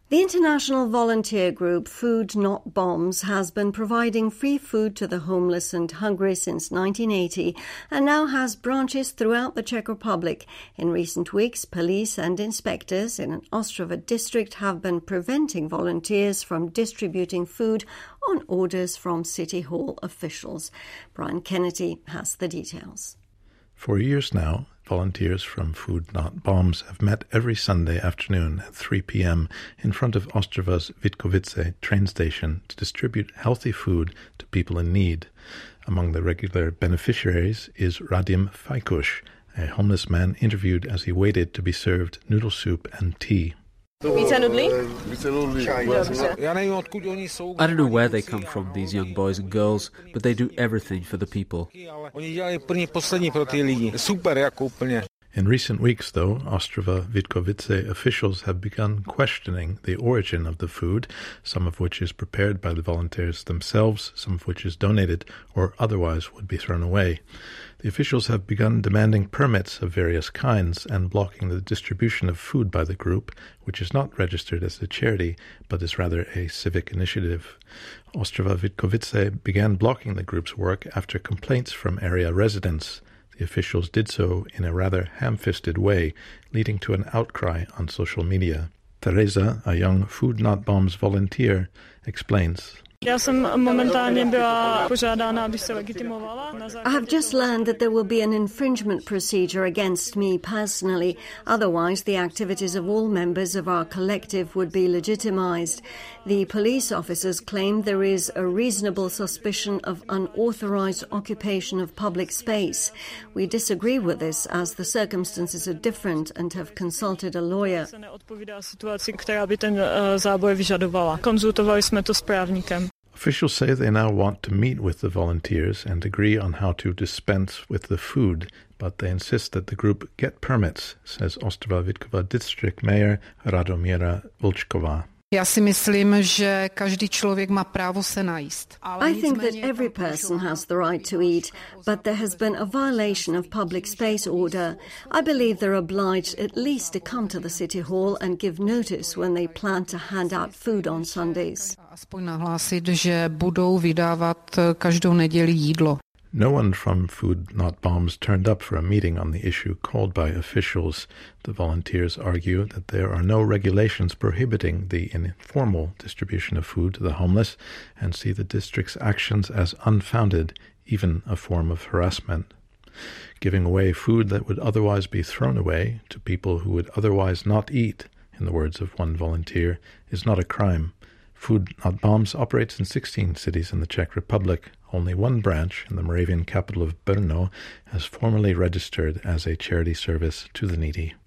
The international volunteer group Food Not Bombs has been providing free food to the homeless and hungry since 1980 and now has branches throughout the Czech Republic. In recent weeks, police and inspectors in an Ostrava district have been preventing volunteers from distributing food on orders from City Hall officials. Brian Kennedy has the details. For years now, volunteers from Food Not Bombs have met every Sunday afternoon at 3 p.m. in front of Ostrava's Vitkovice train station to distribute healthy food to people in need. Among the regular beneficiaries is Radim Fajkuš, a homeless man interviewed as he waited to be served noodle soup and tea. Více nudlí? I don't know where they come from, these young boys and girls, but they do everything for the people. In recent weeks, though, Ostrava Vitkovice officials have begun questioning the origin of the food, some of which is prepared by the volunteers themselves, some of which is donated or otherwise would be thrown away. The officials have begun demanding permits of various kinds and blocking the distribution of food by the group, which is not registered as a charity, but is rather a civic initiative. Ostrava Vitkovice began blocking the group's work after complaints from area residents. The officials did so in a rather ham-fisted way, leading to an outcry on social media. Teresa, a young Food Not Bombs volunteer, explains. I have just learned that there will be an infringement procedure against me personally. Otherwise, the activities of all members of our collective would be legitimized. The police officers claim there is a reasonable suspicion of unauthorized occupation of public space. We disagree with this as the circumstances are different and have consulted a lawyer. Officials say they now want to meet with the volunteers and agree on how to dispense with the food, but they insist that the group get permits, says Ostrava Vitkova district mayor Radomíra Vlčková. I think that every person has the right to eat, but there has been a violation of public space order. I believe they're obliged at least to come to the City Hall and give notice when they plan to hand out food on Sundays. No one from Food Not Bombs turned up for a meeting on the issue called by officials. The volunteers argue that there are no regulations prohibiting the informal distribution of food to the homeless and see the district's actions as unfounded, even a form of harassment. Giving away food that would otherwise be thrown away to people who would otherwise not eat, in the words of one volunteer, is not a crime. Food Not Bombs operates in 16 cities in the Czech Republic. Only one branch in the Moravian capital of Brno has formally registered as a charity service to the needy.